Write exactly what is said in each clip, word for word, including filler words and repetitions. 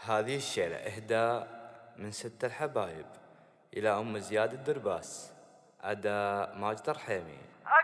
هذه الشيلة إهداء من ست الحبايب إلى أم زياد الدرباس، أداء ماجد الرحيمي.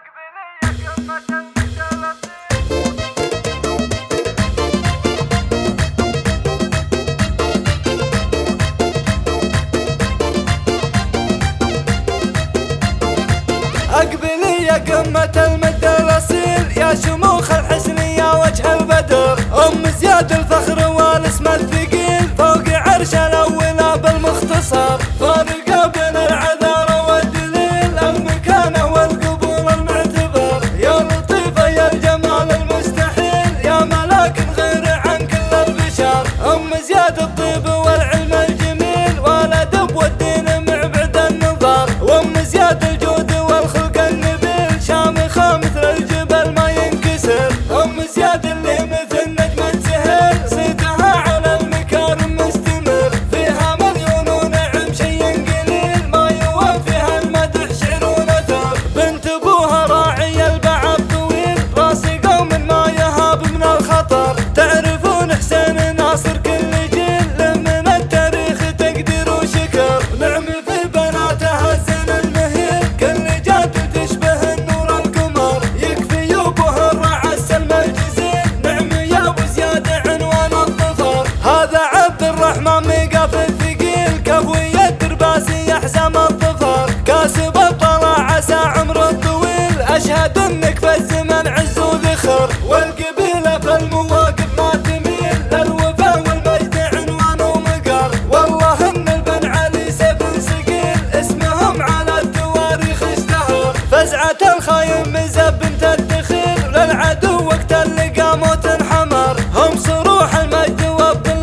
أقبلي يا قمة المد الأصيل، يا شموخ الحسن يا وجه البدر، أم زياد الفخر والاسم الثقيل، فوق عرش الأولى بالمختصر، فارقة بين العذارى والدليل، المكانة والقبول المعتبر، يا لطيفة يا الجمال المستحيل، يا ملاك غير عن كل البشر، أم زياد الطيب والعلم الجميل، والأدب والدين مع بعد النظر، وأم زياد الجود شامخة مثل الجبل ما ينكسر، أم زياد اللي مثل نجم سهل، صيتها على المكارم مستمر، فيها مليون ونعم شي قليل، ما يوافيها المدح شعر ونثر، بنت ابوها راعي البعض طويل، راس قوم ما يهاب من الخطر، تعرفون حسين ناصر كل جيل، له من التاريخ تقدير وشكر، نعم في بناتها الزين المهيل، كل جاد تشبه الرحمن ميقف الثقيل، كفوي الدرباسي يحزم الظفر، كاسب الطلع عسى عمر الطويل، أشهد انك في الزمن عز وذخر، والقبيلة في المواقف ما تميل، للوفا والمجد عنوان ومقر، والله ان البن علي سيف ثقيل، اسمهم على التواريخ اشتهر، فزعة الخاين مزب بنت الدخيل، للعدو وقت اللقا موت انحمر، هم صروح المجد وابن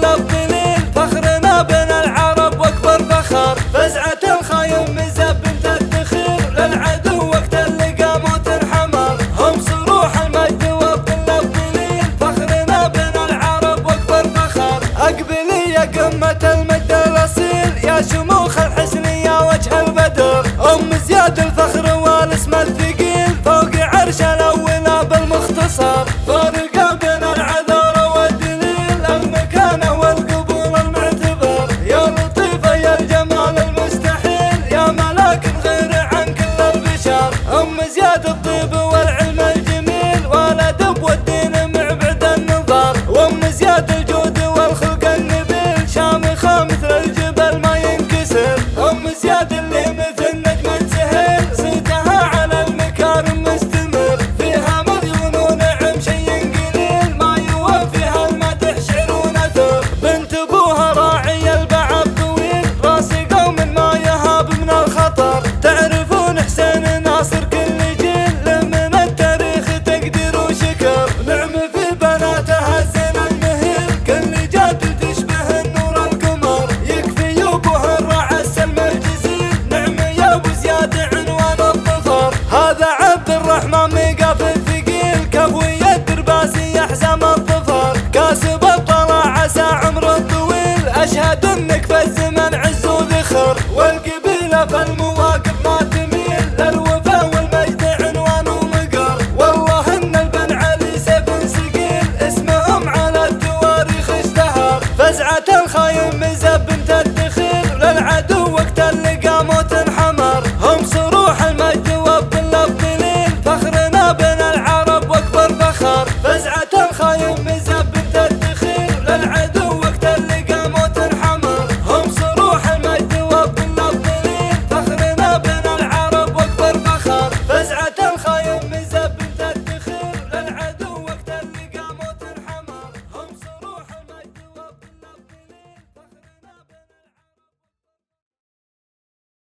بين العرب واكبر فخر، فزعة الخاين مزب بنت الدخيل، للعدو وقت اللقا موت انحمر، هم صروح المجد وابن الضليل، فخرنا بين العرب واكبر فخر، اقبلي يا قمة المد الاصيل، يا شموخ الحسن يا وجه البدر، ام زياد الفخر والاسم الثقيل، فوق عرش الاولى بالمختصر، فارقة بين العذارى والدليل، المكانة والقبول المعتبر، يا لطيفة يا الجمال المستحيل، يا ملاك غير عن كل البشر، أم زياد الطيب والعلم الجميل، والأدب والدين مع بعد النظر، وأم زياد الجود والخلق النبيل، شامخة مثل الجبل ما ينكسر، أم زياد اللي مثل نجم سهل، صيتها على المكارم مستمر، فيها مليون ونعم شي قليل، ما يوافيها المدح شعر ونثر، بنت ابوها راعي البعض طويل، راس قوم ما يهاب من الخطر، تعرفون حسين ناصر كل جيل، له من التاريخ تقدير وشكر، نعم في بناتها الزين المهيل، كل جاد تشبه النور القمر، يكفي ابوها الرعى السلم الجزيل، نعم يا ابو زياد عنوان الظفر، هذا عبد الرحمن ميقف الثقيل، كفوي الدرباسي يحزم الظفر، كاسب الطلع عسى عمر الطويل، أشهد انك في الزمن عز وذخر، والقبيلة في المواقف ما تميل، للوفا والمجد عنوان ومقر، والله ان البن علي سيف ثقيل، اسمهم على التواريخ اشتهر، فزعة الخاين مزب بنت